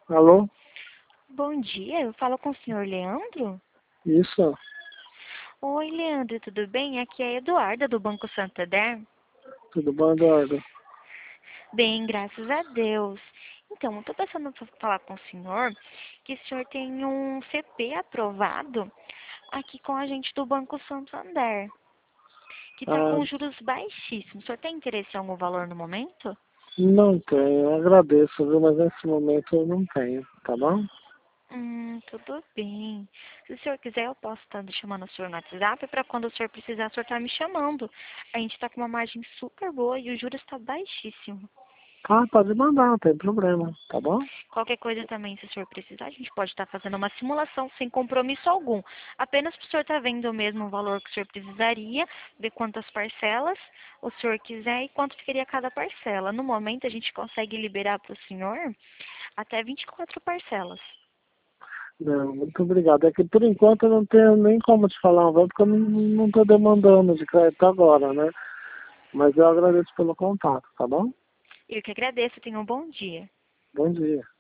Alô? Bom dia, eu falo com o senhor Leandro? Isso? Oi, Leandro, tudo bem? Aqui é a Eduarda, do Banco Santander. Tudo bom, Eduardo? Bem, graças a Deus. Então, eu estou passando para falar com o senhor que o senhor tem um CP aprovado aqui com a gente do Banco Santander, que está Ah, com juros baixíssimos. O senhor tem interesse em algum valor no momento? não tenho, agradeço, viu? Mas nesse momento eu não tenho, tá bom? Tudo bem. Se o senhor quiser, eu posso estar chamando o senhor no WhatsApp para quando o senhor precisar, o senhor tá me chamando. A gente está com uma margem super boa e o juros está baixíssimo. Ah, pode mandar, não tem problema, tá bom? Qualquer coisa também, se o senhor precisar, a gente pode estar fazendo uma simulação sem compromisso algum. Apenas para o senhor estar vendo o mesmo valor que o senhor precisaria, ver quantas parcelas o senhor quiser e quanto ficaria cada parcela. No momento, a gente consegue liberar para o senhor até 24 parcelas. Não, muito obrigado. É que por enquanto eu não tenho nem como te falar um valor, porque eu não tô demandando de crédito agora, né? Mas eu agradeço pelo contato, tá bom? Eu que agradeço, tenha um bom dia. Bom dia.